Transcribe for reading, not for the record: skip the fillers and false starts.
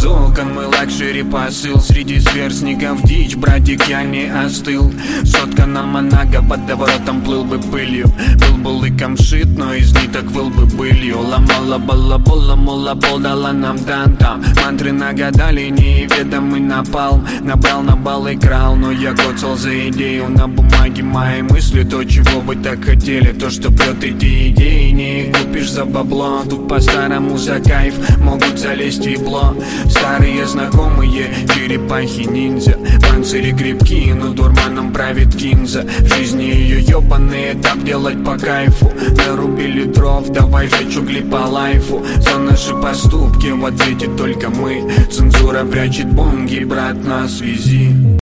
из окон мой лакшери посыл. Среди сверстников дичь, братик, я не остыл. Сотка на Монако под доворотом плыл бы пылью. Был бы лыком шит, но из ниток выл бы былью. Ламала балабола, мола пол дала нам тантам. Мантры нагадали, неведомый напалм. Набрал на бал и крал, но я коцал за идею. На бумаге мои мысли, то, чего вы так хотели. То, что прет эти идеи, не их купишь за бабло. Тут по-старому за кайф могут залезть в ебло. Старые знакомые, черепахи-ниндзя. Панцири крепкие, но дурманом правит кинза. В жизни ее ебаные, так делать по кайфу. Нарубили дров, давай жечь угли по лайфу. За наши поступки в ответе только мы. Цензура прячет бонги, брат, на связи.